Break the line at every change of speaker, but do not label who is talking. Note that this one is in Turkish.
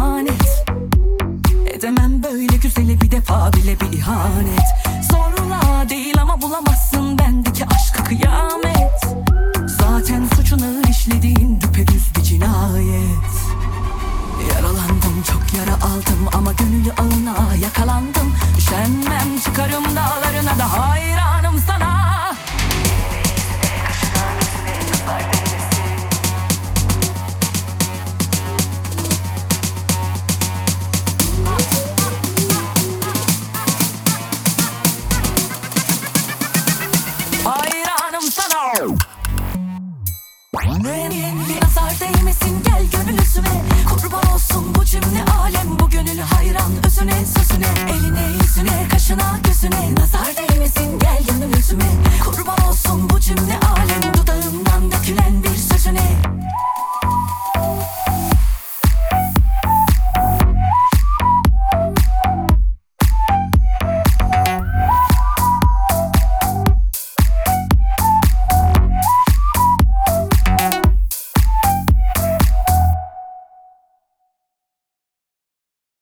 emanet. Edemem böyle güzeli bir defa bile bir ihanet. Zorla değil ama bulamazsın bendeki aşkı kıyamet. Zaten suçunu işlediğin düpedüz bir cinayet. Yaralandım, çok yara aldım ama gönül ağına yakalandım. Üşenmem, çıkarım dağlarına da hayranım sana. Hayranım sana. Bir nazar değmesin, gel gönül üstüme. Kurban olsun bu cümle alem, bu gönül hayran özüne sözüne. Eline yüzüne kaşına gözüne nazar değmesin.